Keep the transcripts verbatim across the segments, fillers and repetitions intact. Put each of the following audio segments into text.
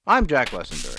I'm Jack Lessenberry.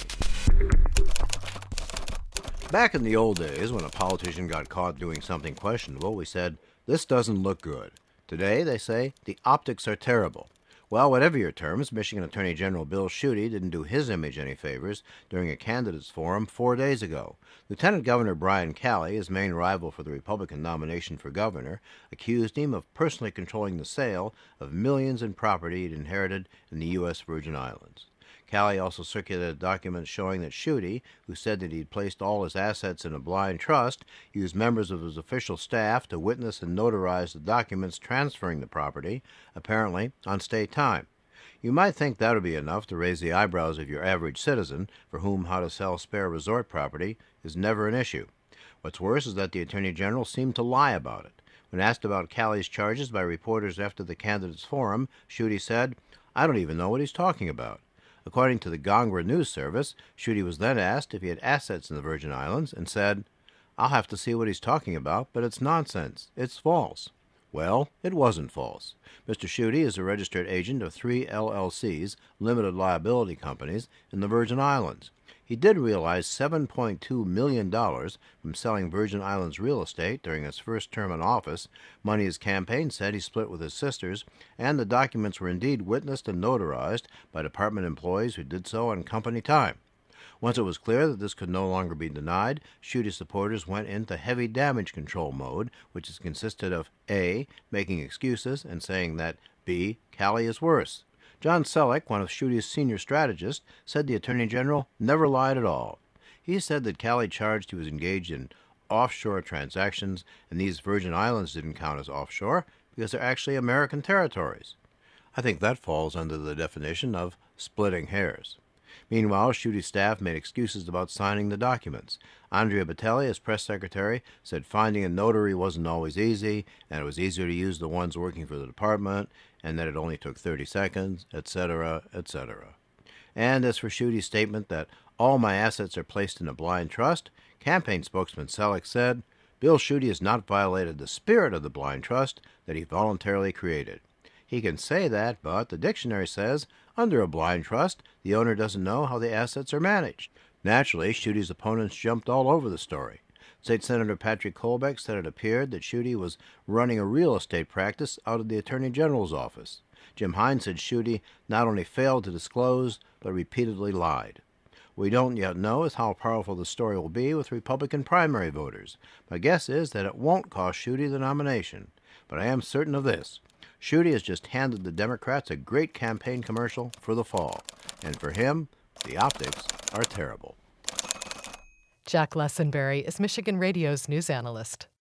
Back in the old days, when a politician got caught doing something questionable, we said, "This doesn't look good." Today, they say, "The optics are terrible." Well, whatever your terms, Michigan Attorney General Bill Schuette didn't do his image any favors during a candidates forum four days ago. Lieutenant Governor Brian Calley, his main rival for the Republican nomination for governor, accused him of personally controlling the sale of millions in property he'd inherited in the U S Virgin Islands. Calley also circulated documents showing that Schuette, who said that he'd placed all his assets in a blind trust, used members of his official staff to witness and notarize the documents transferring the property, apparently on state time. You might think that would be enough to raise the eyebrows of your average citizen, for whom how to sell spare resort property is never an issue. What's worse is that the Attorney General seemed to lie about it. When asked about Calley's charges by reporters after the candidates forum, Schuette said, "I don't even know what he's talking about." According to the Gongora News Service, Schuette was then asked if he had assets in the Virgin Islands and said, "I'll have to see what he's talking about, but it's nonsense. It's false." Well, it wasn't false. Mister Schuette is a registered agent of three L L Cs, limited liability companies, in the Virgin Islands. He did realize seven point two million dollars from selling Virgin Islands real estate during his first term in office, money his campaign said he split with his sisters, and the documents were indeed witnessed and notarized by department employees who did so on company time. Once it was clear that this could no longer be denied, Schuette supporters went into heavy damage control mode, which has consisted of A. making excuses and saying that B. Calley is worse. John Selleck, one of Schutte's senior strategists, said the Attorney General never lied at all. He said that Calley charged he was engaged in offshore transactions, and these Virgin Islands didn't count as offshore because they're actually American territories. I think that falls under the definition of splitting hairs. Meanwhile, Schutte's staff made excuses about signing the documents. Andrea Botelli, as press secretary, said finding a notary wasn't always easy, and it was easier to use the ones working for the department, and that it only took thirty seconds, et cetera, et cetera. And as for Schutte's statement that all my assets are placed in a blind trust, campaign spokesman Selleck said, "Bill Schuette has not violated the spirit of the blind trust that he voluntarily created." He can say that, but the dictionary says, under a blind trust, the owner doesn't know how the assets are managed. Naturally, Schutte's opponents jumped all over the story. State Senator Patrick Colbeck said it appeared that Schuette was running a real estate practice out of the Attorney General's office. Jim Hines said Schuette not only failed to disclose, but repeatedly lied. We don't yet know is how powerful the story will be with Republican primary voters. My guess is that it won't cost Schuette the nomination. But I am certain of this. Schuette has just handed the Democrats a great campaign commercial for the fall. And for him, the optics are terrible. Jack Lessenberry is Michigan Radio's news analyst.